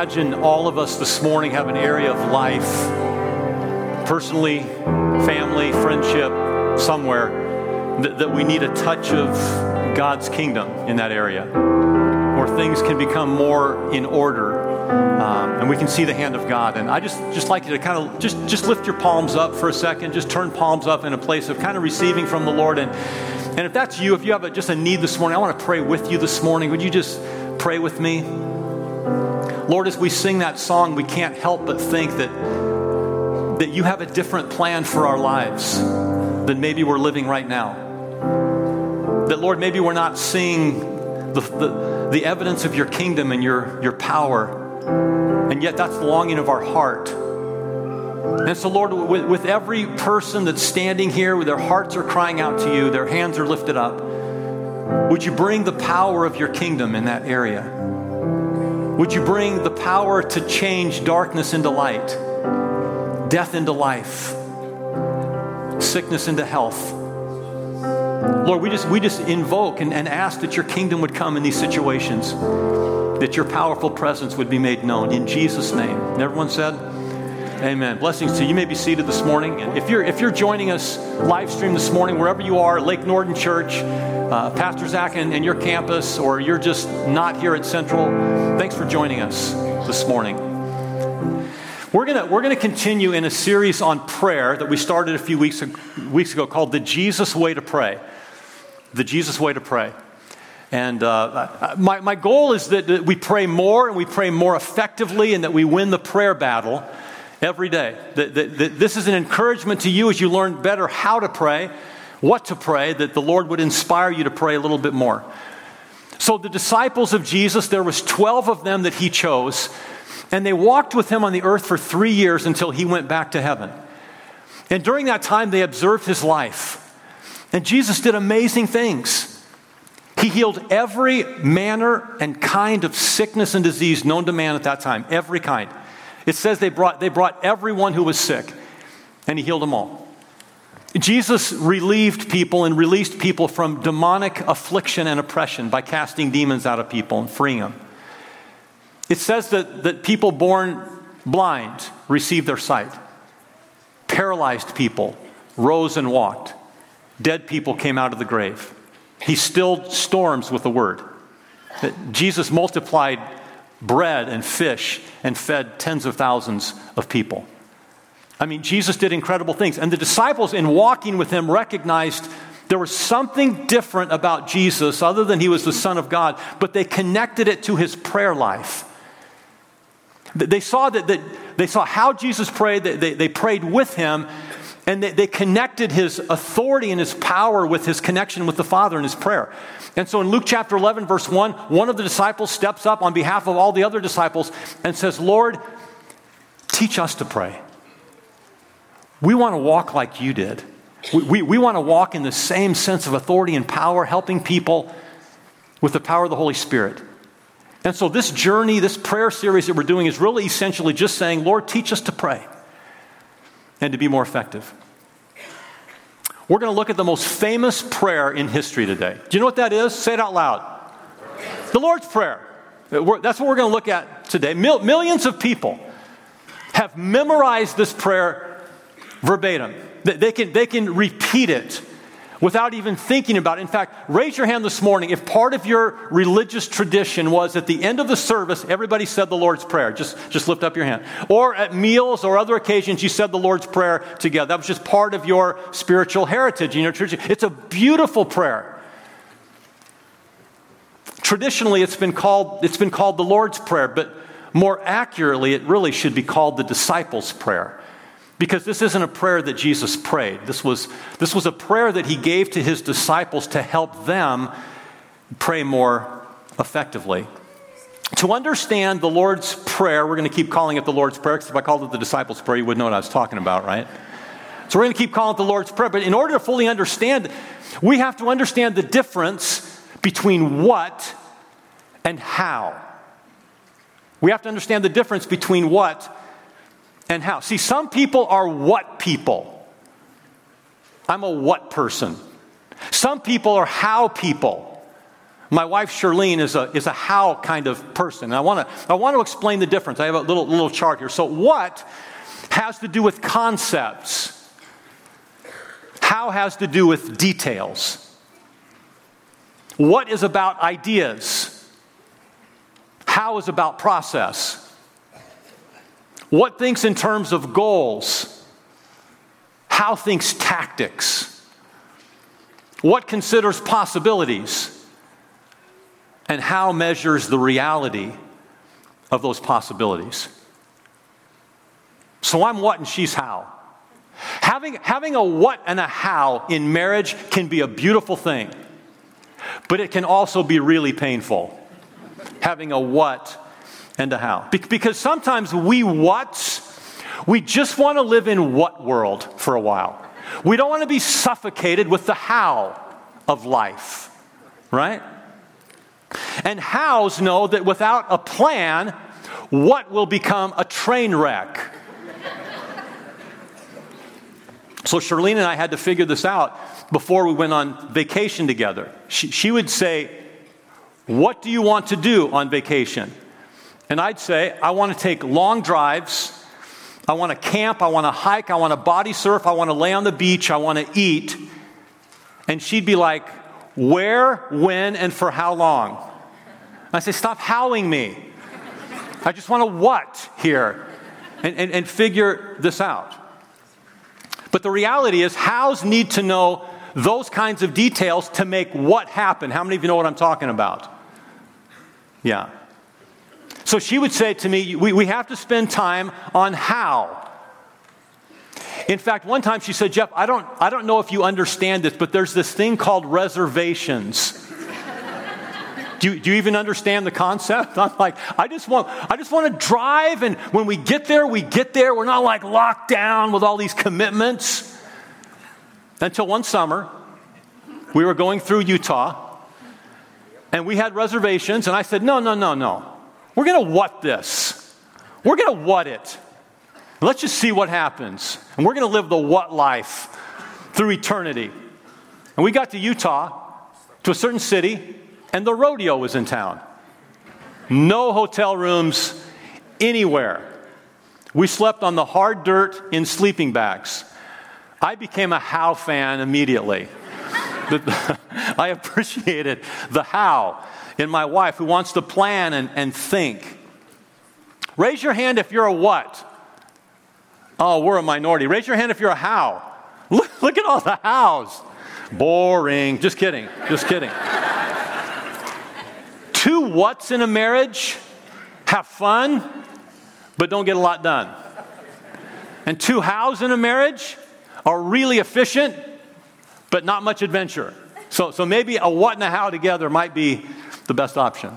imagine all of us this morning have an area of life, personally, family, friendship, somewhere, that we need a touch of God's kingdom in that area, where things can become more in order, and we can see the hand of God. And I just like you to kind of just lift your palms up for a second, just turn palms up in a place of kind of receiving from the Lord. And if that's you, if you have just a need this morning, I want to pray with you this morning. Would you just pray with me? Lord, as we sing that song, we can't help but think that you have a different plan for our lives than maybe we're living right now. That, Lord, maybe we're not seeing the evidence of your kingdom and your power, and yet that's the longing of our heart. And so, Lord, with every person that's standing here, with their hearts are crying out to you, their hands are lifted up, would you bring the power of your kingdom in that area? Would you bring the power to change darkness into light, death into life, sickness into health? Lord, we just invoke and ask that your kingdom would come in these situations, that your powerful presence would be made known. In Jesus' name. And everyone said, amen. Blessings to you. You may be seated this morning. And if you're joining us live stream this morning, wherever you are, Lake Norton Church, Pastor Zach and your campus, or you're just not here at Central, thanks for joining us this morning. We're gonna continue in a series on prayer that we started a few weeks ago called The Jesus Way to Pray. The Jesus Way to Pray. And my goal is that we pray more and we pray more effectively, and that we win the prayer battle every day. That this is an encouragement to you as you learn better how to pray, what to pray, that the Lord would inspire you to pray a little bit more. So the disciples of Jesus, there was 12 of them that he chose, and they walked with him on the earth for 3 years until he went back to heaven. And during that time, they observed his life. And Jesus did amazing things. He healed every manner and kind of sickness and disease known to man at that time, every kind. It says they brought everyone who was sick, and he healed them all. Jesus relieved people and released people from demonic affliction and oppression by casting demons out of people and freeing them. It says that people born blind received their sight. Paralyzed people rose and walked. Dead people came out of the grave. He stilled storms with a word. Jesus multiplied bread and fish and fed tens of thousands of people. I mean, Jesus did incredible things. And the disciples, in walking with him, recognized there was something different about Jesus other than he was the Son of God, but they connected it to his prayer life. They saw they saw how Jesus prayed. They prayed with him, and they connected his authority and his power with his connection with the Father in his prayer. And so in Luke chapter 11, verse 1, one of the disciples steps up on behalf of all the other disciples and says, Lord, teach us to pray. We want to walk like you did. We want to walk in the same sense of authority and power, helping people with the power of the Holy Spirit. And so this journey, this prayer series that we're doing is really essentially just saying, Lord, teach us to pray and to be more effective. We're going to look at the most famous prayer in history today. Do you know what that is? Say it out loud. The Lord's Prayer. That's what we're going to look at today. Millions of people have memorized this prayer verbatim. They can repeat it without even thinking about it. In fact, raise your hand this morning if part of your religious tradition was at the end of the service, everybody said the Lord's Prayer. Just lift up your hand. Or at meals or other occasions, you said the Lord's Prayer together. That was just part of your spiritual heritage in your tradition. It's a beautiful prayer. Traditionally, it's been called the Lord's Prayer, but more accurately, it really should be called the disciples' prayer. Because this isn't a prayer that Jesus prayed. This was a prayer that he gave to his disciples to help them pray more effectively. To understand the Lord's Prayer, we're going to keep calling it the Lord's Prayer, because if I called it the disciples' prayer, you wouldn't know what I was talking about, right? So we're going to keep calling it the Lord's Prayer. But in order to fully understand, we have to understand the difference between what and how. We have to understand the difference between what and how. See, some people are what people. I'm a what person. Some people are how people. My wife, Charlene, is a how kind of person. And I want to explain the difference. I have a little chart here. So what has to do with concepts? How has to do with details? What is about ideas? How is about process? What thinks in terms of goals? How thinks tactics? What considers possibilities? And how measures the reality of those possibilities? So I'm what and she's how. Having a what and a how in marriage can be a beautiful thing, but it can also be really painful. Having a what and a how. Because sometimes we just want to live in what world for a while. We don't want to be suffocated with the how of life, right? And hows know that without a plan, what will become a train wreck. So Charlene and I had to figure this out before we went on vacation together. She would say, what do you want to do on vacation? And I'd say, I want to take long drives. I want to camp. I want to hike. I want to body surf. I want to lay on the beach. I want to eat. And she'd be like, where, when, and for how long? And I say, stop howling me. I just want to what here and figure this out. But the reality is, hows need to know those kinds of details to make what happen. How many of you know what I'm talking about? Yeah. So she would say to me, we have to spend time on how. In fact, one time she said, Jeff, I don't know if you understand this, but there's this thing called reservations. Do you even understand the concept? I'm like, I just want to drive, and when we get there, we get there. We're not like locked down with all these commitments. Until one summer, we were going through Utah, and we had reservations, and I said, no. We're going to what this. We're going to what it. Let's just see what happens. And we're going to live the what life through eternity. And we got to Utah, to a certain city, and the rodeo was in town. No hotel rooms anywhere. We slept on the hard dirt in sleeping bags. I became a how fan immediately. I appreciated the how in my wife, who wants to plan and think. Raise your hand if you're a what. Oh, we're a minority. Raise your hand if you're a how. Look at all the hows. Boring. Just kidding. Two whats in a marriage, have fun, but don't get a lot done. And two hows in a marriage are really efficient, but not much adventure. So maybe a what and a how together might be the best option.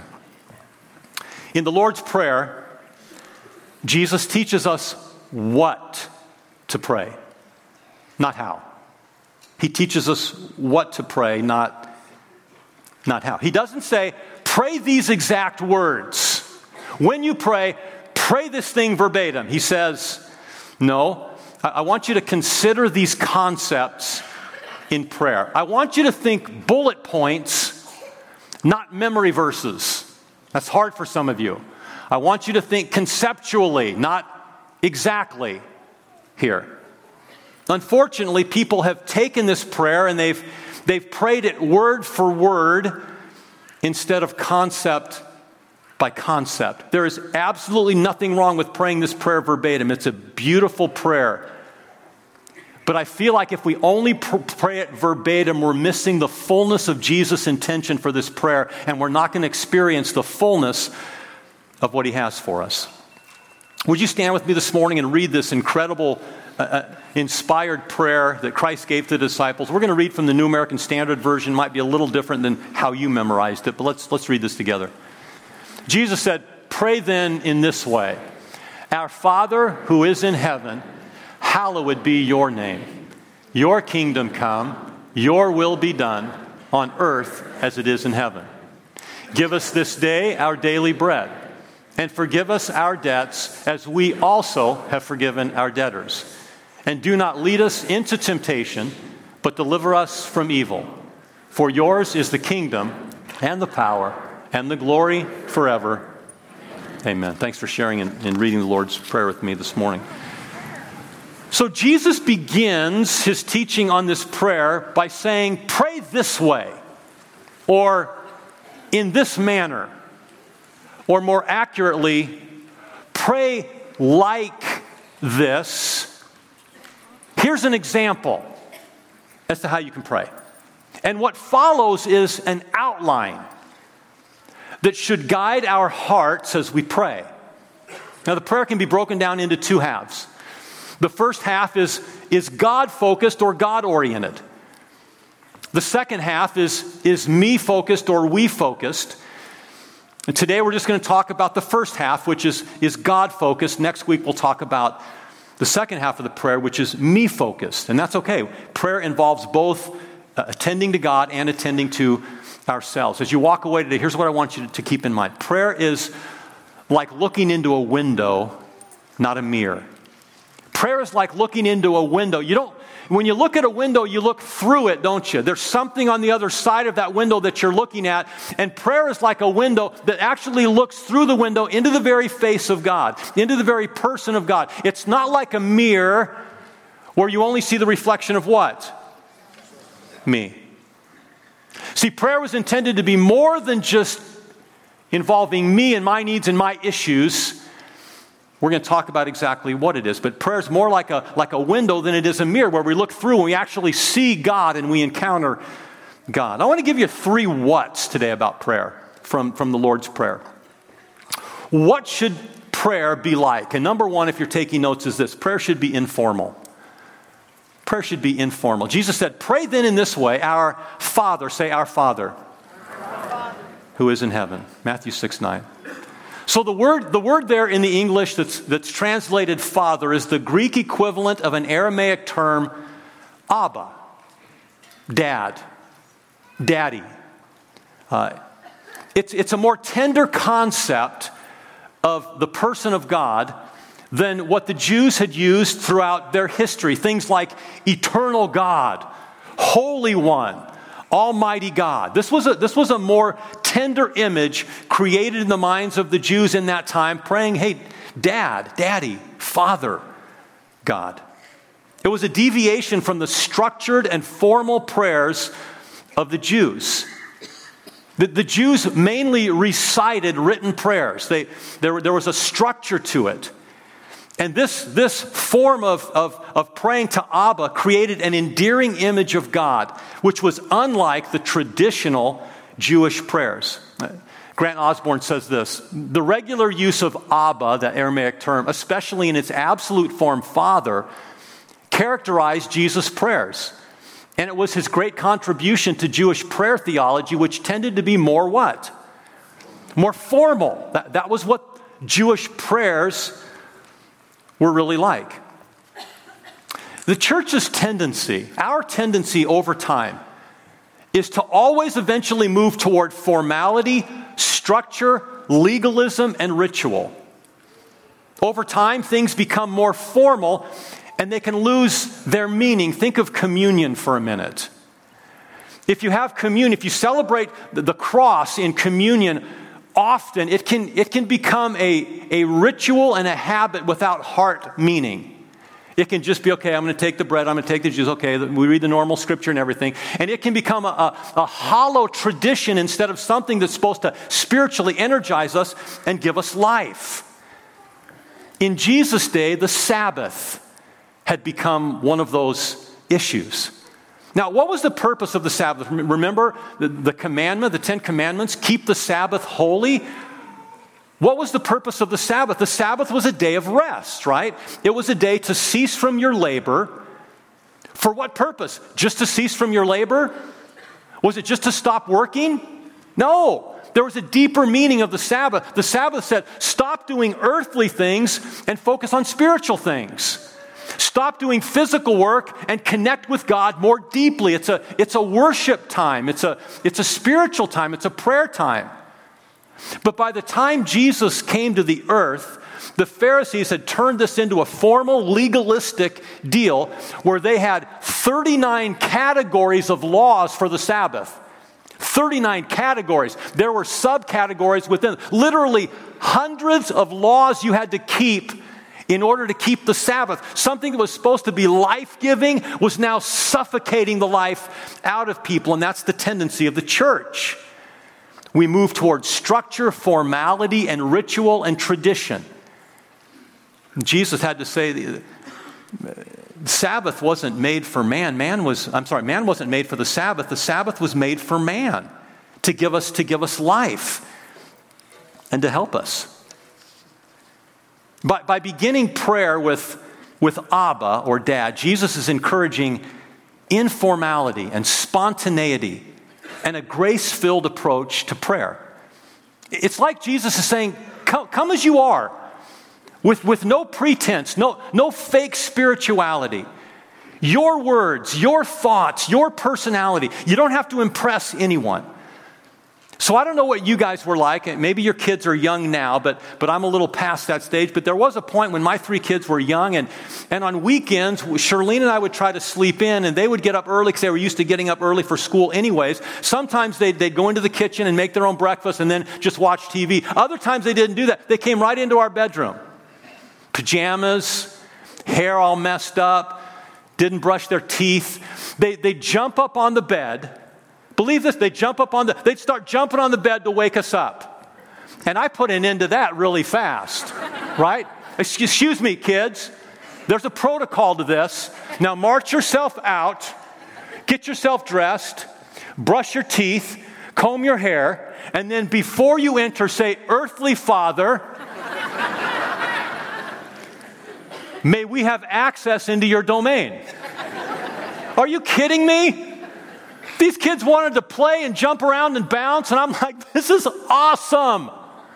In the Lord's Prayer, Jesus teaches us what to pray, not how. He teaches us what to pray, not how. He doesn't say, pray these exact words. When you pray this thing verbatim. He says, no, I want you to consider these concepts in prayer. I want you to think bullet points, not memory verses. That's hard for some of you. I want you to think conceptually, not exactly here. Unfortunately, people have taken this prayer and they've prayed it word for word instead of concept by concept. There is absolutely nothing wrong with praying this prayer verbatim. It's a beautiful prayer. But I feel like if we only pray it verbatim, we're missing the fullness of Jesus' intention for this prayer, and we're not going to experience the fullness of what he has for us. Would you stand with me this morning and read this incredible, inspired prayer that Christ gave to the disciples? We're going to read from the New American Standard Version. It might be a little different than how you memorized it, but let's read this together. Jesus said, "Pray then in this way, Our Father who is in heaven, hallowed be your name. Your kingdom come, your will be done on earth as it is in heaven. Give us this day our daily bread, and forgive us our debts as we also have forgiven our debtors. And do not lead us into temptation, but deliver us from evil. For yours is the kingdom and the power and the glory forever. Amen. Thanks for sharing and reading the Lord's Prayer with me this morning. So Jesus begins his teaching on this prayer by saying, pray this way, or in this manner, or more accurately, pray like this. Here's an example as to how you can pray. And what follows is an outline that should guide our hearts as we pray. Now, the prayer can be broken down into two halves. The first half is God-focused or God-oriented. The second half is me-focused or we-focused. And today we're just going to talk about the first half, which is God-focused. Next week we'll talk about the second half of the prayer, which is me-focused. And that's okay. Prayer involves both attending to God and attending to ourselves. As you walk away today, here's what I want you to keep in mind. Prayer is like looking into a window, not a mirror. Prayer is like looking into a window. When you look at a window, you look through it, don't you? There's something on the other side of that window that you're looking at. And prayer is like a window that actually looks through the window into the very face of God, into the very person of God. It's not like a mirror where you only see the reflection of what? Me. See, prayer was intended to be more than just involving me and my needs and my issues. We're going to talk about exactly what it is. But prayer is more like a window than it is a mirror where we look through and we actually see God and we encounter God. I want to give you 3 whats today about prayer from the Lord's Prayer. What should prayer be like? And number 1, if you're taking notes, is this. Prayer should be informal. Prayer should be informal. Jesus said, pray then in this way, our Father, say our Father, who is in heaven. Matthew 6:9. So the word there in the English that's translated Father is the Greek equivalent of an Aramaic term, Abba, Dad, Daddy. It's a more tender concept of the person of God than what the Jews had used throughout their history. Things like eternal God, Holy One, Almighty God. This was a more tender image created in the minds of the Jews in that time, praying, hey, Dad, Daddy, Father, God. It was a deviation from the structured and formal prayers of the Jews. The Jews mainly recited written prayers. There was a structure to it. And this form of praying to Abba created an endearing image of God, which was unlike the traditional Jewish prayers. Grant Osborne says this: the regular use of Abba, that Aramaic term, especially in its absolute form, Father, characterized Jesus' prayers. And it was his great contribution to Jewish prayer theology, which tended to be more what? More formal. That was what Jewish prayers were really like. The church's tendency, our tendency over time, is to always eventually move toward formality, structure, legalism, and ritual. Over time, things become more formal and they can lose their meaning. Think of communion for a minute. If you have communion, if you celebrate the cross in communion, often it can become a ritual and a habit without heart meaning. It can just be, okay, I'm going to take the bread, I'm going to take the juice, okay, we read the normal scripture and everything. And it can become a hollow tradition instead of something that's supposed to spiritually energize us and give us life. In Jesus' day, the Sabbath had become one of those issues. Now, what was the purpose of the Sabbath? Remember the commandment, the 10 Commandments, keep the Sabbath holy? What was the purpose of the Sabbath? The Sabbath was a day of rest, right? It was a day to cease from your labor. For what purpose? Just to cease from your labor? Was it just to stop working? No. There was a deeper meaning of the Sabbath. The Sabbath said, stop doing earthly things and focus on spiritual things. Stop doing physical work and connect with God more deeply. It's a worship time. It's a spiritual time. It's a prayer time. But by the time Jesus came to the earth, the Pharisees had turned this into a formal, legalistic deal where they had 39 categories of laws for the Sabbath. 39 categories. There were subcategories within. Literally hundreds of laws you had to keep in order to keep the Sabbath. Something that was supposed to be life-giving was now suffocating the life out of people, and that's the tendency of the church. We move towards structure, formality, and ritual and tradition. Jesus had to say the Sabbath wasn't made for man. Man wasn't made for the Sabbath. The Sabbath was made for man to give us life and to help us. By beginning prayer with Abba or Dad, Jesus is encouraging informality and spontaneity and a grace-filled approach to prayer. It's like Jesus is saying, come as you are, with no pretense, no fake spirituality. Your words, your thoughts, your personality. You don't have to impress anyone. So I don't know what you guys were like. Maybe your kids are young now, but I'm a little past that stage. But there was a point when my 3 kids were young, and on weekends, Charlene and I would try to sleep in, and they would get up early because they were used to getting up early for school anyways. Sometimes they'd go into the kitchen and make their own breakfast and then just watch TV. Other times they didn't do that. They came right into our bedroom. Pajamas, hair all messed up, didn't brush their teeth. They'd jump up on the bed. Believe this, they'd start jumping on the bed to wake us up. And I put an end to that really fast, right? Excuse me, kids. There's a protocol to this. Now march yourself out, get yourself dressed, brush your teeth, comb your hair, and then before you enter, say, "Earthly Father, may we have access into your domain." Are you kidding me? These kids wanted to play and jump around and bounce, and I'm like, this is awesome.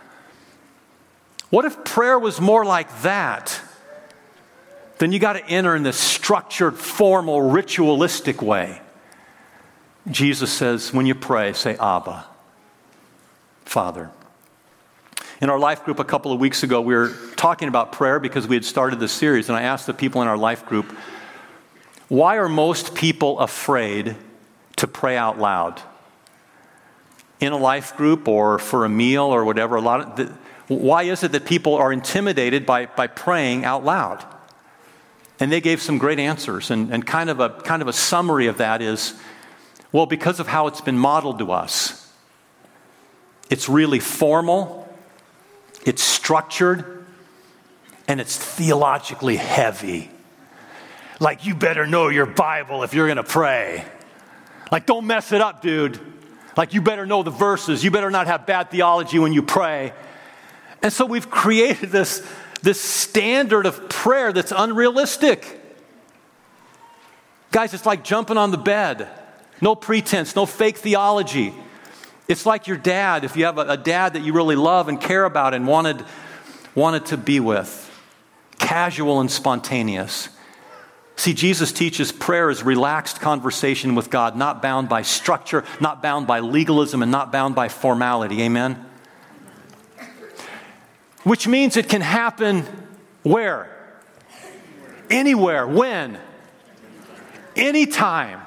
What if prayer was more like that? Then you got to enter in this structured, formal, ritualistic way. Jesus says, when you pray, say, "Abba, Father." In our life group a couple of weeks ago, we were talking about prayer because we had started this series, and I asked the people in our life group, why are most people afraid to pray out loud? In a life group or for a meal or whatever, why is it that people are intimidated by praying out loud? And they gave some great answers, and kind of a summary of that is, well, because of how it's been modeled to us. It's really formal, it's structured, and it's theologically heavy. Like, you better know your Bible if you're going to pray. Like, don't mess it up, dude. Like, you better know the verses. You better not have bad theology when you pray. And so we've created this standard of prayer that's unrealistic. Guys, it's like jumping on the bed. No pretense, no fake theology. It's like your dad, if you have a dad that you really love and care about and wanted to be with. Casual and spontaneous. See, Jesus teaches prayer is relaxed conversation with God, not bound by structure, not bound by legalism, and not bound by formality. Amen? Which means it can happen where? Anywhere. When? Anytime.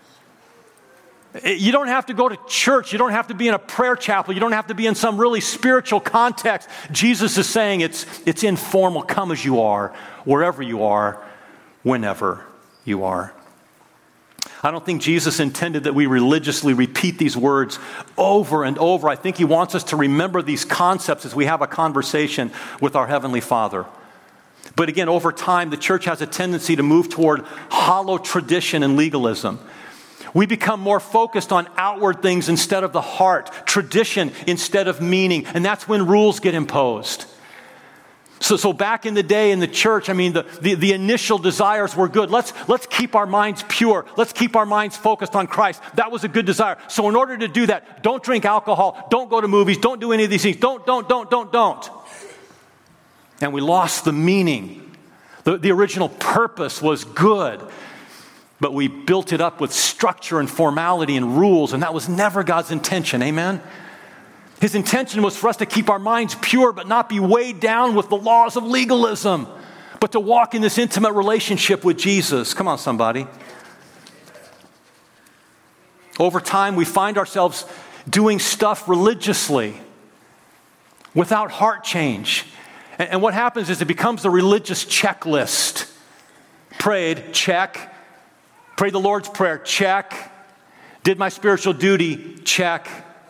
You don't have to go to church. You don't have to be in a prayer chapel. You don't have to be in some really spiritual context. Jesus is saying it's informal. Come as you are, wherever you are, whenever you are. I don't think Jesus intended that we religiously repeat these words over and over. I think he wants us to remember these concepts as we have a conversation with our Heavenly Father. But again, over time, the church has a tendency to move toward hollow tradition and legalism. We become more focused on outward things instead of the heart, tradition instead of meaning, and that's when rules get imposed. So back in the day in the church, I mean, the initial desires were good. Let's keep our minds pure. Let's keep our minds focused on Christ. That was a good desire. So in order to do that, don't drink alcohol, don't go to movies, don't do any of these things. Don't. And we lost the meaning. The original purpose was good, but we built it up with structure and formality and rules, and that was never God's intention. Amen? His intention was for us to keep our minds pure, but not be weighed down with the laws of legalism, but to walk in this intimate relationship with Jesus. Come on, somebody. Over time, we find ourselves doing stuff religiously without heart change. And what happens is it becomes a religious checklist. Prayed, check. Prayed the Lord's Prayer, check. Did my spiritual duty, check.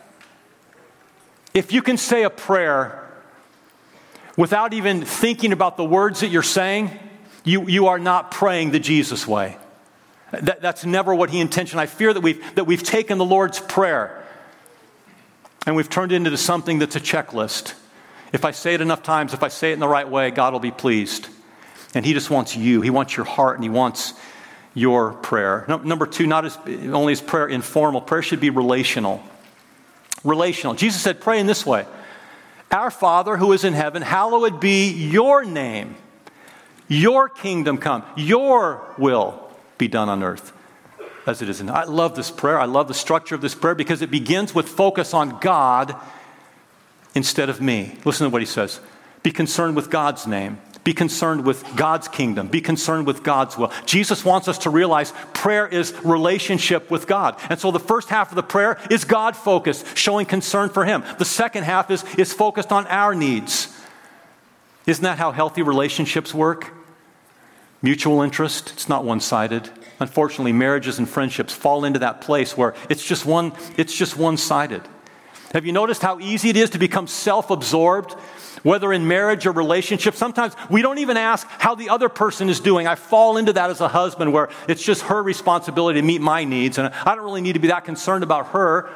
If you can say a prayer without even thinking about the words that you're saying, you are not praying the Jesus way. That's never what he intentioned. I fear that we've taken the Lord's Prayer and we've turned it into something that's a checklist. If I say it enough times, if I say it in the right way, God will be pleased. And he just wants you. He wants your heart and he wants your prayer. Number two, not only is prayer informal, prayer should be relational. Relational. Jesus said, pray in this way. Our Father who is in heaven, hallowed be your name. Your kingdom come. Your will be done on earth as it is in heaven. I love this prayer. I love the structure of this prayer because it begins with focus on God instead of me. Listen to what he says. Be concerned with God's name. Be concerned with God's kingdom. Be concerned with God's will. Jesus wants us to realize prayer is relationship with God. And so the first half of the prayer is God-focused, showing concern for him. The second half is focused on our needs. Isn't that how healthy relationships work? Mutual interest. It's not one-sided. Unfortunately, marriages and friendships fall into that place where it's just one-sided. Have you noticed how easy it is to become self-absorbed? Whether in marriage or relationship, sometimes we don't even ask how the other person is doing. I fall into that as a husband where it's just her responsibility to meet my needs, and I don't really need to be that concerned about her.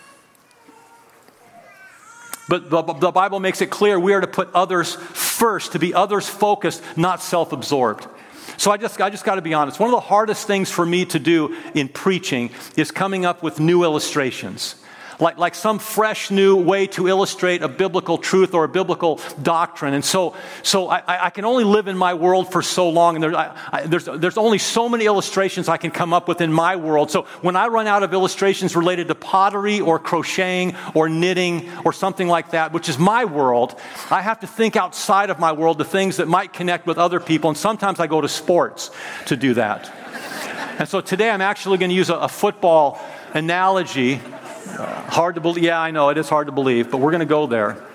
But the Bible makes it clear we are to put others first, to be others focused, not self-absorbed. So I just got to be honest. One of the hardest things for me to do in preaching is coming up with new illustrations. Like some fresh new way to illustrate a biblical truth or a biblical doctrine. And so I can only live in my world for so long, and there's only so many illustrations I can come up with in my world. So when I run out of illustrations related to pottery or crocheting or knitting or something like that, which is my world, I have to think outside of my world, the things that might connect with other people. And sometimes I go to sports to do that. And so today I'm actually going to use a football analogy. Hard to believe. Yeah, I know it is hard to believe, but we're going to go there.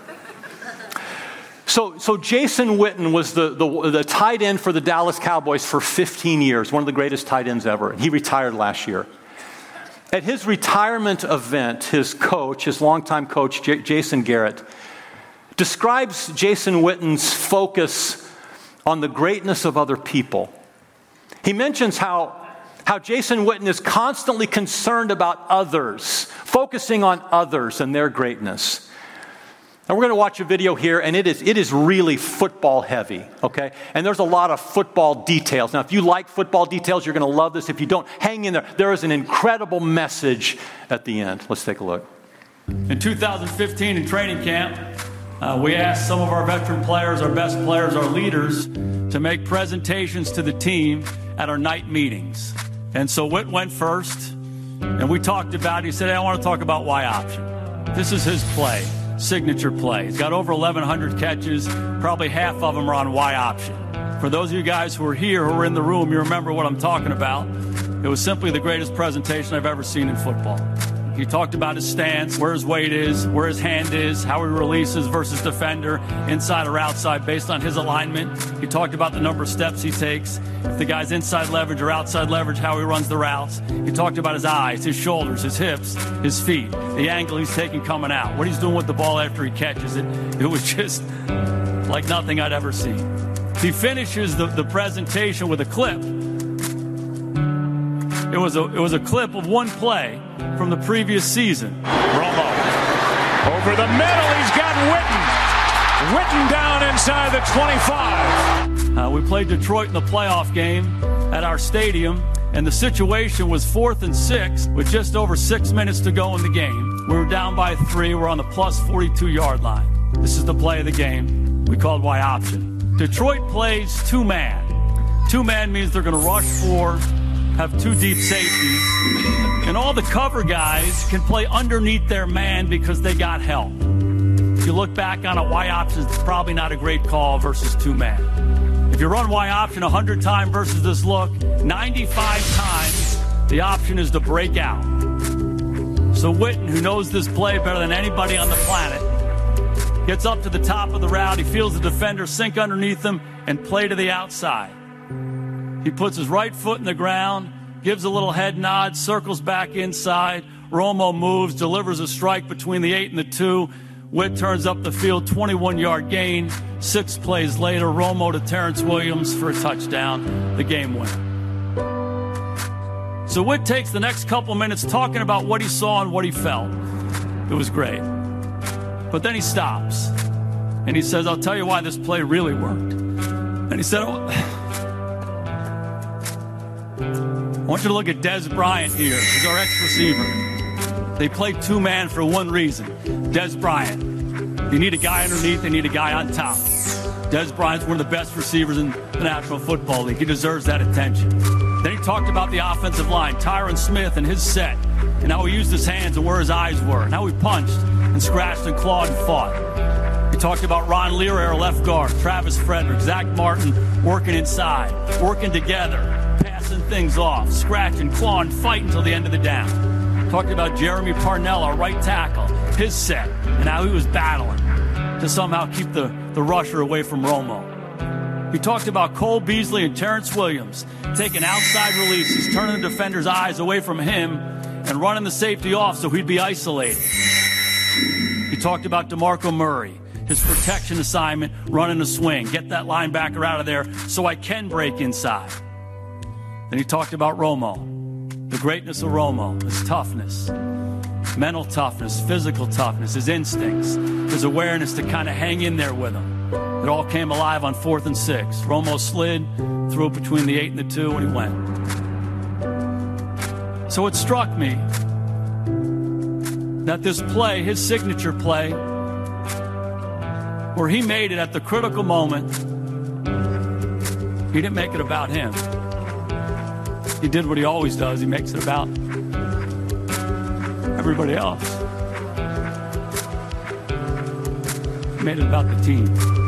So Jason Witten was the tight end for the Dallas Cowboys for 15 years, one of the greatest tight ends ever. He retired last year. At his retirement event, his longtime coach, Jason Garrett, describes Jason Witten's focus on the greatness of other people. He mentions how Jason Witten is constantly concerned about others, focusing on others and their greatness. And we're going to watch a video here, and it is really football heavy, okay? And there's a lot of football details. Now, if you like football details, you're going to love this. If you don't, hang in there. There is an incredible message at the end. Let's take a look. In 2015 in training camp, we asked some of our veteran players, our best players, our leaders, to make presentations to the team at our night meetings. And so Whit went first, and we talked about it. He said, hey, I want to talk about Y option. This is his play, signature play. He's got over 1,100 catches. Probably half of them are on Y option. For those of you guys who are here, who are in the room, you remember what I'm talking about. It was simply the greatest presentation I've ever seen in football. He talked about his stance, where his weight is, where his hand is, how he releases versus defender, inside or outside, based on his alignment. He talked about the number of steps he takes, if the guy's inside leverage or outside leverage, how he runs the routes. He talked about his eyes, his shoulders, his hips, his feet, the angle he's taking coming out, what he's doing with the ball after he catches it. It was just like nothing I'd ever seen. He finishes the presentation with a clip. It was a clip of one play from the previous season. Romo over the middle. He's got Witten. Witten down inside the 25. We played Detroit in the playoff game at our stadium, and the situation was 4th and 6 with just over 6 minutes to go in the game. We were down by 3. We're on the plus 42-yard line. This is the play of the game. We called Y option. Detroit plays 2-man. 2-man means they're going to rush 4, have 2 deep safeties, and all the cover guys can play underneath their man because they got help. If you look back on it, Y option is probably not a great call versus 2-man. If you run Y option 100 times versus this look, 95 times the option is to break out. So Witten, who knows this play better than anybody on the planet, gets up to the top of the route. He feels the defender sink underneath him and play to the outside. He puts his right foot in the ground, gives a little head nod, circles back inside. Romo moves, delivers a strike between the 8 and the 2. Witt turns up the field, 21-yard gain. 6 plays later, Romo to Terrence Williams for a touchdown, the game winner. So Witt takes the next couple minutes talking about what he saw and what he felt. It was great. But then he stops, and he says, I'll tell you why this play really worked. And he said, I want you to look at Dez Bryant here. He's our ex-receiver. They play 2-man for one reason. Dez Bryant. You need a guy underneath, they need a guy on top. Dez Bryant's one of the best receivers in the National Football League. He deserves that attention. Then he talked about the offensive line, Tyron Smith and his set, and how he used his hands and where his eyes were, and how he punched and scratched and clawed and fought. He talked about Ron Leary, our left guard, Travis Frederick, Zach Martin working inside, working together, passing things off, scratching, clawing, fighting until the end of the down. Talked about Jeremy Parnell, our right tackle, his set, and how he was battling to somehow keep the rusher away from Romo. He talked about Cole Beasley and Terrence Williams taking outside releases, turning the defender's eyes away from him and running the safety off so he'd be isolated. He talked about DeMarco Murray, his protection assignment, running a swing, get that linebacker out of there so I can break inside. Then he talked about Romo, the greatness of Romo, his toughness, mental toughness, physical toughness, his instincts, his awareness to kind of hang in there with him. It all came alive on 4th and 6. Romo slid, threw it between the 8 and the 2, and he went. So it struck me that this play, his signature play, where he made it at the critical moment, he didn't make it about him. He did what he always does. He makes it about everybody else. He made it about the team.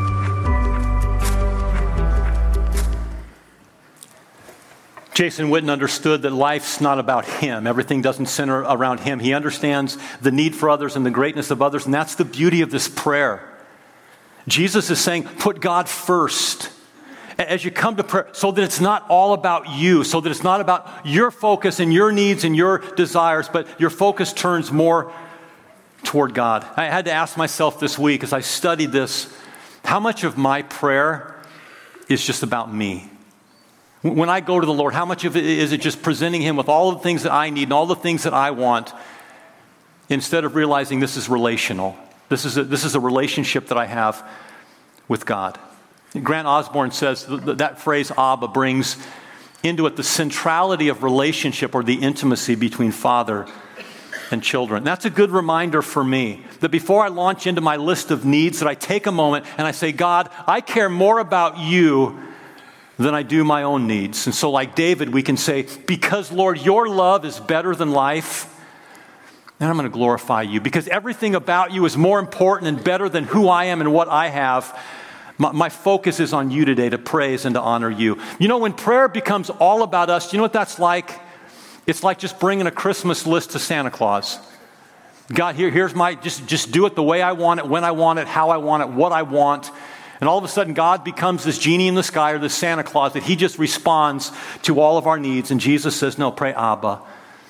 Jason Witten understood that life's not about him. Everything doesn't center around him. He understands the need for others and the greatness of others, and that's the beauty of this prayer. Jesus is saying, put God first as you come to prayer, so that it's not all about you, so that it's not about your focus and your needs and your desires, but your focus turns more toward God. I had to ask myself this week as I studied this, how much of my prayer is just about me? When I go to the Lord, how much of it is it just presenting Him with all the things that I need and all the things that I want, instead of realizing this is relational? This is a relationship that I have with God. Grant Osborne says that phrase Abba brings into it the centrality of relationship, or the intimacy between father and children. That's a good reminder for me that before I launch into my list of needs, that I take a moment and I say, God, I care more about you than I do my own needs. And so like David, we can say, because Lord, your love is better than life, then I'm going to glorify you. Because everything about you is more important and better than who I am and what I have. My focus is on you today, to praise and to honor you. You know, when prayer becomes all about us, you know what that's like? It's like just bringing a Christmas list to Santa Claus. God, here's my, just do it the way I want it, when I want it, how I want it, what I want. And all of a sudden, God becomes this genie in the sky, or this Santa Claus, that He just responds to all of our needs. And Jesus says, no, pray Abba.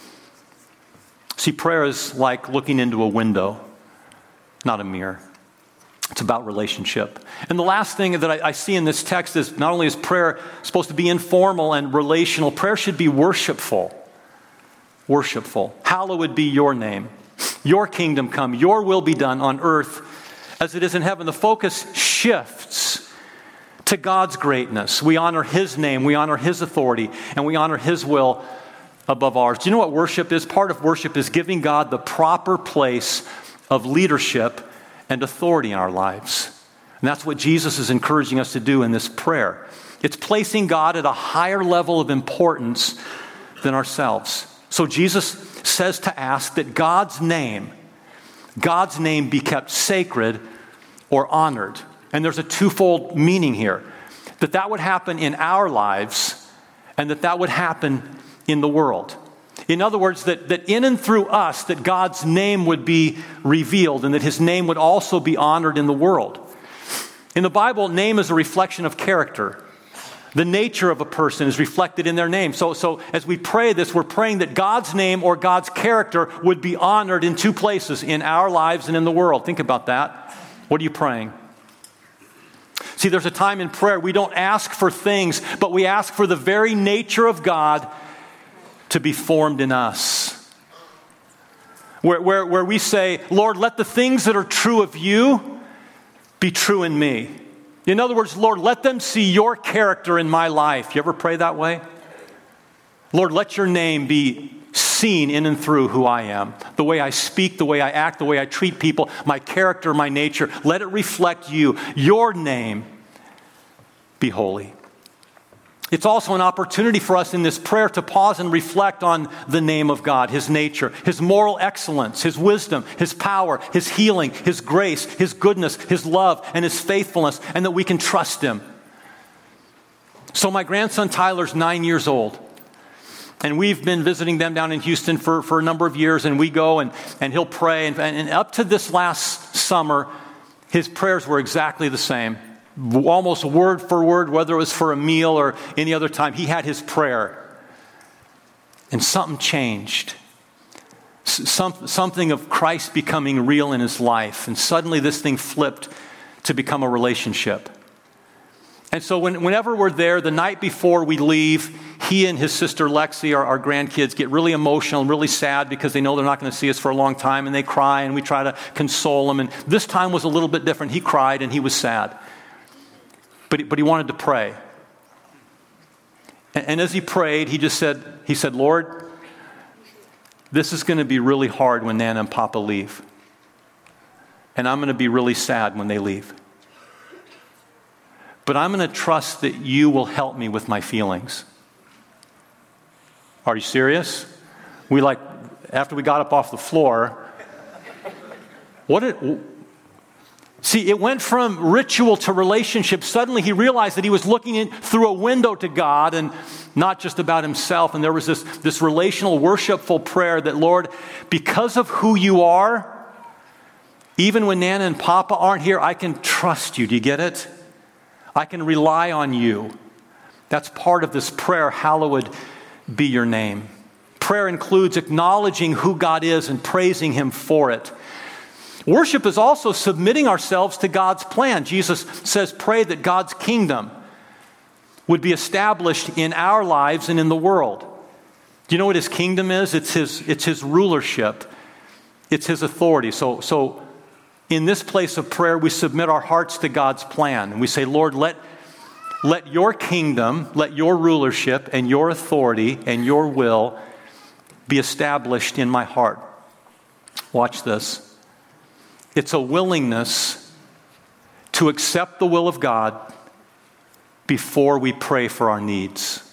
See, prayer is like looking into a window, not a mirror. It's about relationship. And the last thing that I see in this text is, not only is prayer supposed to be informal and relational, prayer should be worshipful. Worshipful. Hallowed be your name. Your kingdom come. Your will be done on earth as it is in heaven. The focus shifts to God's greatness. We honor His name. We honor His authority. And we honor His will above ours. Do you know what worship is? Part of worship is giving God the proper place of leadership and authority in our lives. And that's what Jesus is encouraging us to do in this prayer. It's placing God at a higher level of importance than ourselves. So Jesus says to ask that God's name be kept sacred or honored. And there's a twofold meaning here. That would happen in our lives, and that would happen in the world. In other words, that in and through us, that God's name would be revealed and that his name would also be honored in the world. In the Bible, name is a reflection of character. The nature of a person is reflected in their name. So as we pray this, we're praying that God's name or God's character would be honored in two places, in our lives and in the world. Think about that. What are you praying? See, there's a time in prayer we don't ask for things, but we ask for the very nature of God to be formed in us. Where we say, Lord, let the things that are true of you be true in me. In other words, Lord, let them see your character in my life. You ever pray that way? Lord, let your name be seen in and through who I am. The way I speak, the way I act, the way I treat people, my character, my nature. Let it reflect you. Your name be holy. It's also an opportunity for us in this prayer to pause and reflect on the name of God, his nature, his moral excellence, his wisdom, his power, his healing, his grace, his goodness, his love, and his faithfulness, and that we can trust him. So my grandson Tyler's 9 years old, and we've been visiting them down in Houston for a number of years, and we go and he'll pray. And up to this last summer, his prayers were exactly the same. Almost word for word, whether it was for a meal or any other time, he had his prayer. And something changed. Something of Christ becoming real in his life. And suddenly this thing flipped to become a relationship. And so whenever we're there, the night before we leave, he and his sister Lexi, our grandkids, get really emotional and really sad because they know they're not going to see us for a long time. And they cry, and we try to console them. And this time was a little bit different. He cried and he was sad. But he wanted to pray. And as he prayed, he said, Lord, this is going to be really hard when Nana and Papa leave. And I'm going to be really sad when they leave. But I'm going to trust that you will help me with my feelings. Are you serious? After we got up off the floor, see, it went from ritual to relationship. Suddenly he realized that he was looking in through a window to God and not just about himself. And there was this relational, worshipful prayer that, Lord, because of who you are, even when Nana and Papa aren't here, I can trust you. Do you get it? I can rely on you. That's part of this prayer, hallowed be your name. Prayer includes acknowledging who God is and praising him for it. Worship is also submitting ourselves to God's plan. Jesus says, pray that God's kingdom would be established in our lives and in the world. Do you know what his kingdom is? It's his rulership. It's his authority. So in this place of prayer, we submit our hearts to God's plan. And we say, Lord, let your kingdom, let your rulership and your authority and your will be established in my heart. Watch this. It's a willingness to accept the will of God before we pray for our needs.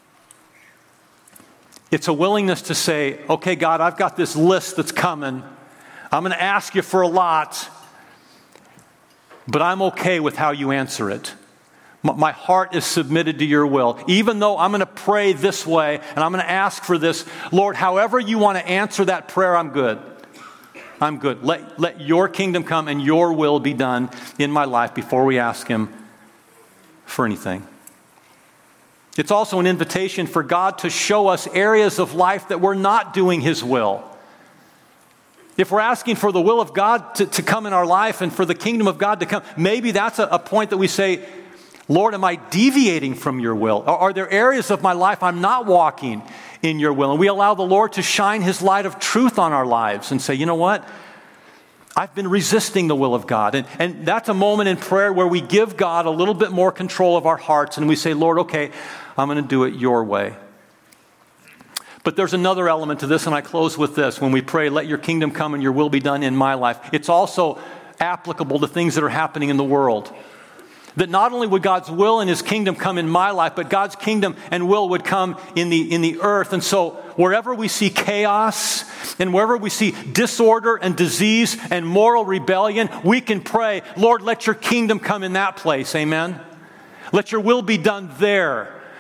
It's a willingness to say, okay, God, I've got this list that's coming. I'm going to ask you for a lot, but I'm okay with how you answer it. My heart is submitted to your will. Even though I'm going to pray this way and I'm going to ask for this, Lord, however you want to answer that prayer, I'm good. I'm good. Let your kingdom come and your will be done in my life before we ask him for anything. It's also an invitation for God to show us areas of life that we're not doing his will. If we're asking for the will of God to come in our life and for the kingdom of God to come, maybe that's a point that we say, Lord, am I deviating from your will? Are there areas of my life I'm not walking in your will? And we allow the Lord to shine his light of truth on our lives and say, you know what? I've been resisting the will of God. And that's a moment in prayer where we give God a little bit more control of our hearts and we say, Lord, okay, I'm going to do it your way. But there's another element to this, and I close with this. When we pray, let your kingdom come and your will be done in my life, it's also applicable to things that are happening in the world. That not only would God's will and his kingdom come in my life, but God's kingdom and will would come in the earth. And so wherever we see chaos and wherever we see disorder and disease and moral rebellion, we can pray, Lord, let your kingdom come in that place. Amen. Let your will be done there.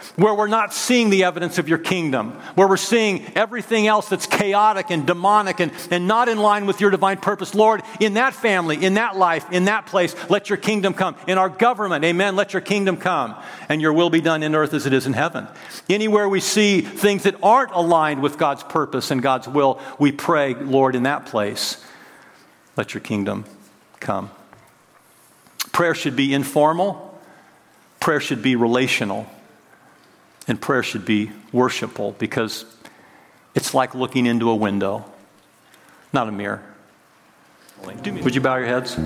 where we're not seeing the evidence of your kingdom, where we're seeing everything else that's chaotic and demonic and not in line with your divine purpose. Lord, in that family, in that life, in that place, let your kingdom come. In our government, amen, let your kingdom come, and your will be done in earth as it is in heaven. Anywhere we see things that aren't aligned with God's purpose and God's will, we pray, Lord, in that place, let your kingdom come. Prayer should be informal. Prayer should be relational. And prayer should be worshipful, because it's like looking into a window, not a mirror. Would you bow your heads?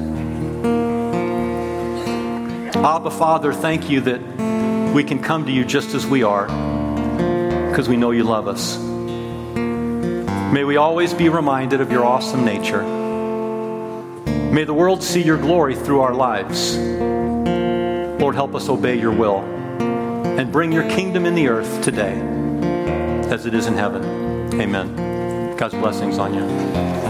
Abba, Father, thank you that we can come to you just as we are, because we know you love us. May we always be reminded of your awesome nature. May the world see your glory through our lives. Lord, help us obey your will and bring your kingdom in the earth today as it is in heaven. Amen. God's blessings on you.